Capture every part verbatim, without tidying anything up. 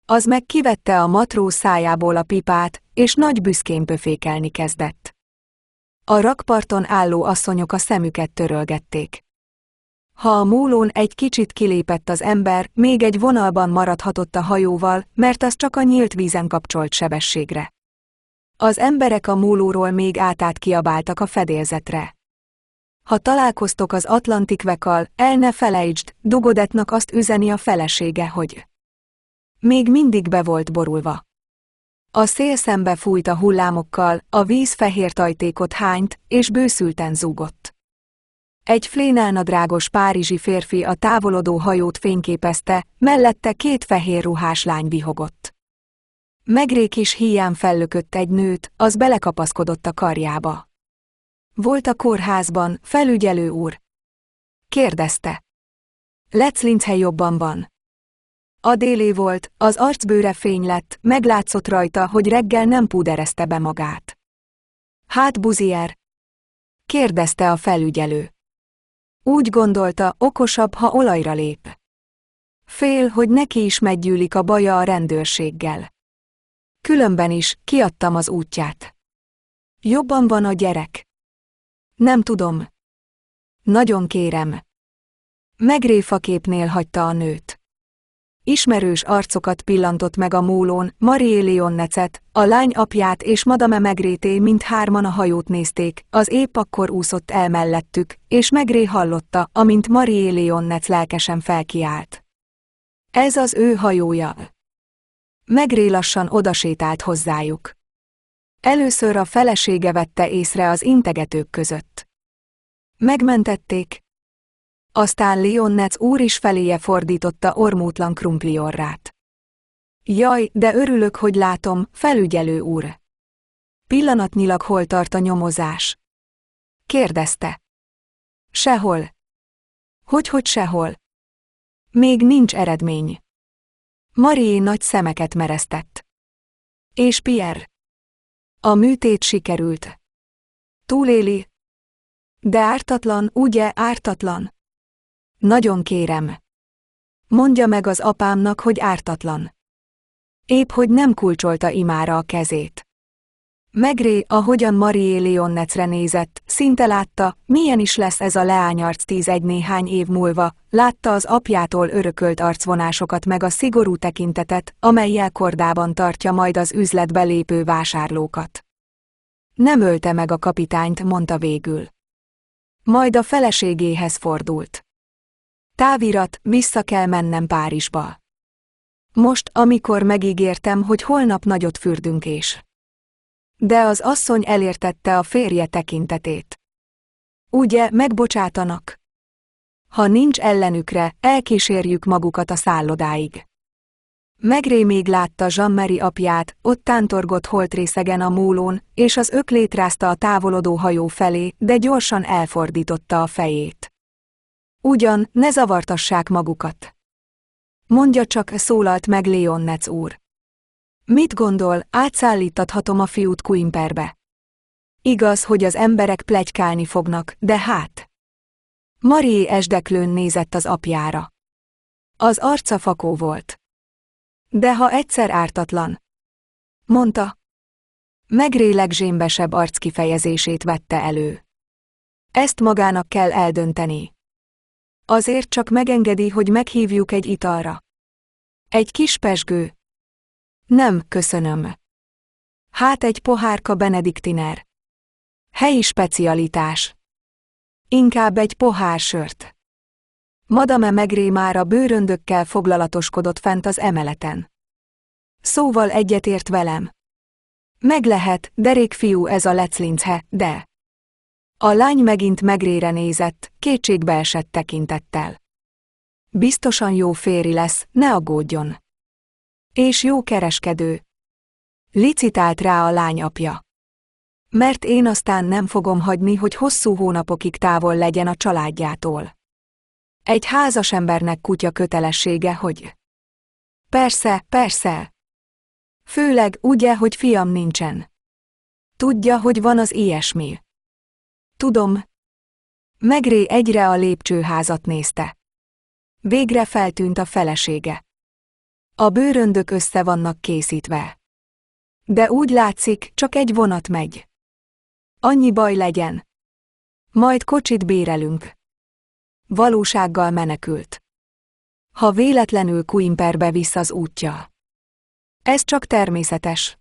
Az meg kivette a matróz szájából a pipát, és nagy büszkén pöfékelni kezdett. A rakparton álló asszonyok a szemüket törölgették. Ha a mólón egy kicsit kilépett az ember, még egy vonalban maradhatott a hajóval, mert az csak a nyílt vízen kapcsolt sebességre. Az emberek a mólóról még átát kiabáltak a fedélzetre. Ha találkoztok az Atlantic-vekkal, el ne felejtsd, Dugodetnak azt üzeni a felesége, hogy még mindig be volt borulva. A szél szembe fújt a hullámokkal, a víz fehér tajtékot hányt, és bőszülten zúgott. Egy flénelnadrágos párizsi férfi a távolodó hajót fényképezte, mellette két fehér ruhás lány vihogott. Maigret kis híján fellökött egy nőt, az belekapaszkodott a karjába. Volt a kórházban, felügyelő úr? Kérdezte. Leclince jobban van. Adélé volt, az arcbőre fény lett, meglátszott rajta, hogy reggel nem púderezte be magát. Hát Buzier? Kérdezte a felügyelő. Úgy gondolta, okosabb, ha olajra lép. Fél, hogy neki is meggyűlik a baja a rendőrséggel. Különben is, kiadtam az útját. Jobban van a gyerek? Nem tudom. Nagyon kérem. Maigret faképnél hagyta a nőt. Ismerős arcokat pillantott meg a mólón, Marie Léonnecet, a lány apját és Madame Maigreté mindhárman a hajót nézték, az épp akkor úszott el mellettük, és Maigret hallotta, amint Marie Léonnec lelkesen felkiált. Ez az ő hajója. Maigret lassan odasétált hozzájuk. Először a felesége vette észre az integetők között. Megmentették. Aztán Léonnec úr is feléje fordította ormótlan krumpli orrát. Jaj, de örülök, hogy látom, felügyelő úr. Pillanatnyilag hol tart a nyomozás? Kérdezte. Sehol. Hogyhogy sehol? Még nincs eredmény. Marie nagy szemeket meresztett. És Pierre? A műtét sikerült. Túléli. De ártatlan, ugye, ártatlan? Nagyon kérem. Mondja meg az apámnak, hogy ártatlan. Épp hogy nem kulcsolta imára a kezét. Maigret, ahogyan Marie Léonnecre nézett, szinte látta, milyen is lesz ez a leányarc tizenegy néhány év múlva, látta az apjától örökölt arcvonásokat meg a szigorú tekintetet, amellyel kordában tartja majd az üzletbe lépő vásárlókat. Nem ölte meg a kapitányt, mondta végül. Majd a feleségéhez fordult. Távirat, vissza kell mennem Párizsba. Most, amikor megígértem, hogy holnap nagyot fürdünk és. De az asszony elértette a férje tekintetét. Ugye, megbocsátanak? Ha nincs ellenükre, elkísérjük magukat a szállodáig. Maigret még látta Jean-Marie apját, ott tántorgott holtrészegen a mólón, és az öklét rázta a távolodó hajó felé, de gyorsan elfordította a fejét. Ugyan, ne zavartassák magukat. Mondja csak, szólalt meg Léonnec úr. Mit gondol, átszállítathatom a fiút Quimperbe? Igaz, hogy az emberek pletykálni fognak, de hát. Marie esdeklőn nézett az apjára. Az arca fakó volt. De ha egyszer ártatlan, mondta. Maigret legzsémbesebb arckifejezését vette elő. Ezt magának kell eldönteni. Azért csak megengedi, hogy meghívjuk egy italra. Egy kis pezsgő. Nem, köszönöm. Hát egy pohárka benediktiner. Helyi specialitás. Inkább egy pohár sört. Madame Maigret már a bőröndökkel foglalatoskodott fent az emeleten. Szóval egyetért velem. Meg lehet, derék fiú ez a Leclince, de... A lány megint Maigretre nézett, kétségbeesett tekintettel. Biztosan jó férj lesz, ne aggódjon. És jó kereskedő. Licitált rá a lány apja. Mert én aztán nem fogom hagyni, hogy hosszú hónapokig távol legyen a családjától. Egy házas embernek kutya kötelessége, hogy... Persze, persze. Főleg, ugye, hogy fiam nincsen. Tudja, hogy van az ilyesmi. Tudom. Maigret egyre a lépcsőházat nézte. Végre feltűnt a felesége. A bőröndök össze vannak készítve. De úgy látszik, csak egy vonat megy. Annyi baj legyen. Majd kocsit bérelünk. Valósággal menekült. Ha véletlenül Quimperbe visz az útja. Ez csak természetes.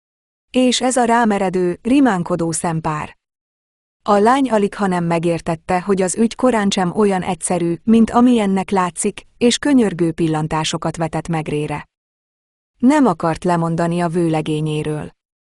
És ez a rámeredő, rimánkodó szempár. A lány aligha nem megértette, hogy az ügy korántsem olyan egyszerű, mint amilyennek látszik, és könyörgő pillantásokat vetett Maigret-re. Nem akart lemondani a vőlegényéről.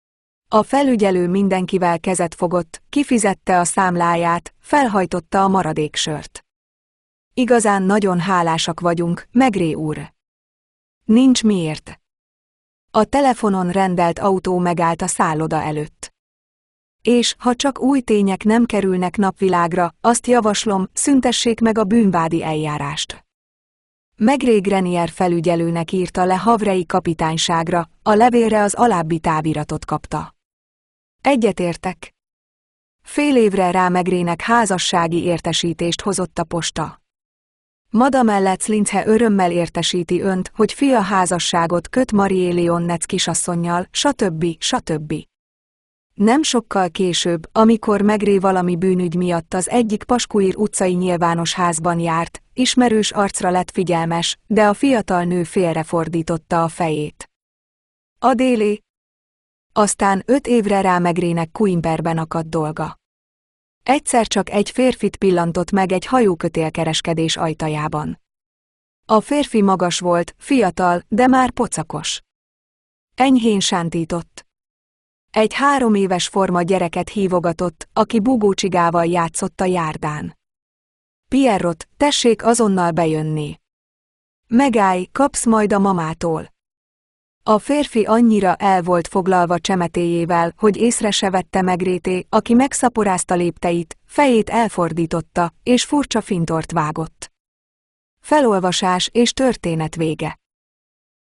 A felügyelő mindenkivel kezet fogott, kifizette a számláját, felhajtotta a maradék sört. Igazán nagyon hálásak vagyunk, Maigret úr. Nincs miért. A telefonon rendelt autó megállt a szálloda előtt. És, ha csak új tények nem kerülnek napvilágra, azt javaslom, szüntessék meg a bűnvádi eljárást. Maigret Grenier felügyelőnek írta le Havrei kapitányságra, a levélre az alábbi táviratot kapta. Egyetértek. Fél évre rá Maigretnek házassági értesítést hozott a posta. Madame Letz-Lince örömmel értesíti önt, hogy fia házasságot köt Marie Léonnec kisasszonnyal, stb. stb. Nem sokkal később, amikor Maigret valami bűnügy miatt az egyik Pascuir utcai nyilvános házban járt, ismerős arcra lett figyelmes, de a fiatal nő félrefordította a fejét. Adélé. Aztán öt évre rá Maigretnek Quimperben akadt dolga. Egyszer csak egy férfit pillantott meg egy hajókötélkereskedés ajtajában. A férfi magas volt, fiatal, de már pocakos. Enyhén sántított. Egy három éves forma gyereket hívogatott, aki bugócsigával játszott a járdán. Pierrot, tessék azonnal bejönni. Megállj, kapsz majd a mamától. A férfi annyira el volt foglalva csemetéjével, hogy észre se vette Maigreté, aki megszaporázta lépteit, fejét elfordította, és furcsa fintort vágott. Felolvasás és történet vége.